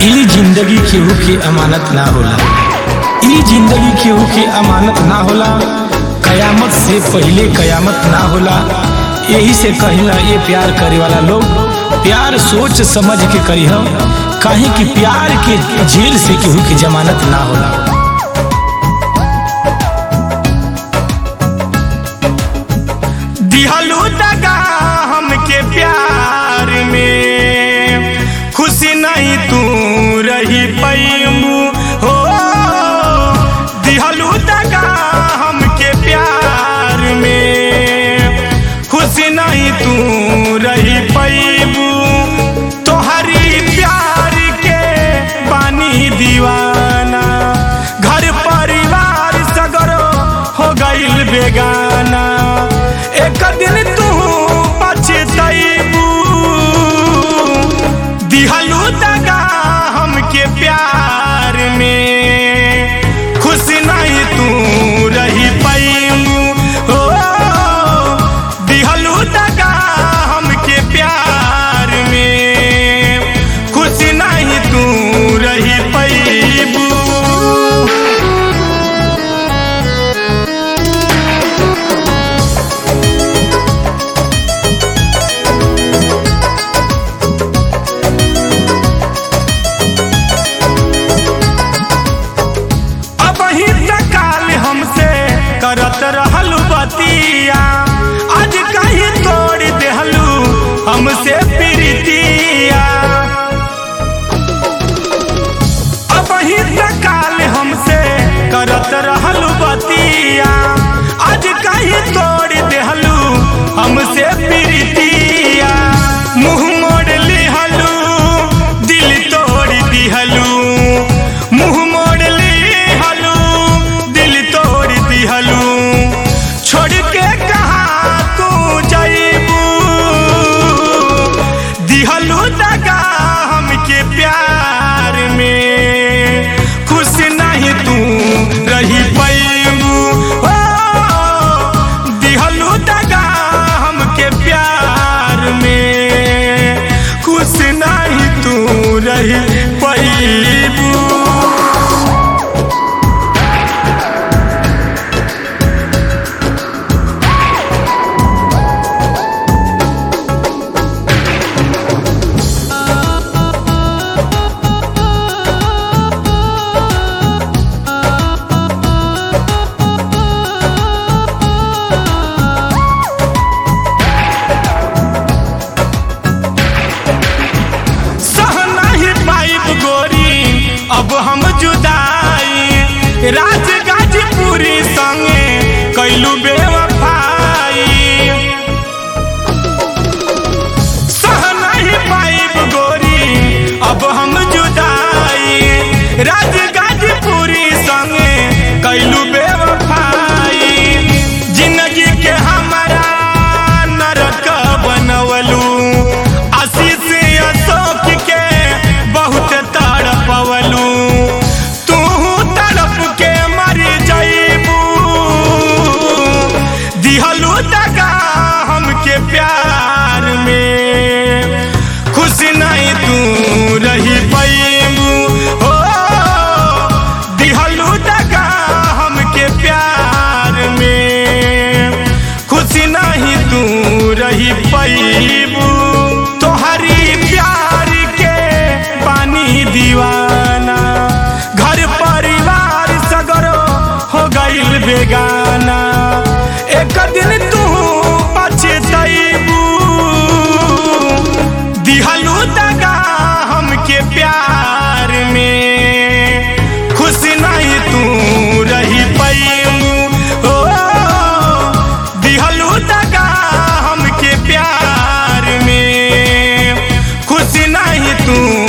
ई जिंदगी केहू के अमानत ना होला, ई जिंदगी केहू के अमानत ना होला। कयामत से पहले कयामत ना होला। यही से कहिला ये प्यार करे वाला लोग प्यार सोच समझ के करिह, काहे कि प्यार के जेल से केहू की जमानत ना होला। दिहलू दगा हमके प्यार में, खुशी नहीं तू रही पैमू हो। दिहलू दगा हमके प्यार में, खुशी नहीं तू रही पैमू। तोहरी प्यार के बानी दीवाना, घर परिवार सगरो हो गइल बेगाना। एक दिन तू पछतैबू, दिहलू दगा हमके प्यार में, खुश नहीं तू रही पैमू हो। दिहलू दगा हमके प्यार में, खुश नहीं तू रही पैबू। करत रहलू बतिया, आज कहीं तोड़ देहलू हमसे प्रीतिया। अब ही काल हमसे करत रहलू बतिया, आज कहीं तोड़ देहलू हमसे प्रीतिया। मुँह मोड़ लिहलू, दिल तोड़ दिहलू, मुँह मोड़ लिहलू, दिल तोड़ दिहलू। छोड़ के कहाँ तू जाइबू, दिहलू दगा हमके प्यार में, खुश नहीं तू रही पैबू हो। दिहलू दगा हमके प्यार में, खुश नहीं तू रही पैबू। अब हम जुदाई, राज गाजीपुरी संगे कैलू बेवफाई। सह नहीं पाइब गोरी अब हम जुदाई, राज गाजीपुरी संगे कैलू बेवफाई। जिंदगी के हमारा नरक बनवलू, आशीष अशोक के बहुत तड़पवलू। तू तड़प के मर जाइबू, दिहलू दगा हमके प्यार में, खुश नहीं तू रही पैबू हो। दिहलू दगा हमके प्यार में, खुश नहीं तू रही पैबू। तोहरी प्यार के बानी दीवाना, घर परिवार सगरो हो गइल बेगाना। एक दिन तू पछतैबू, दिहलू दगा हमके प्यार में, खुश नहीं तू रही पैबू हो। दिहलू दगा हमके प्यार में, खुश नहीं तू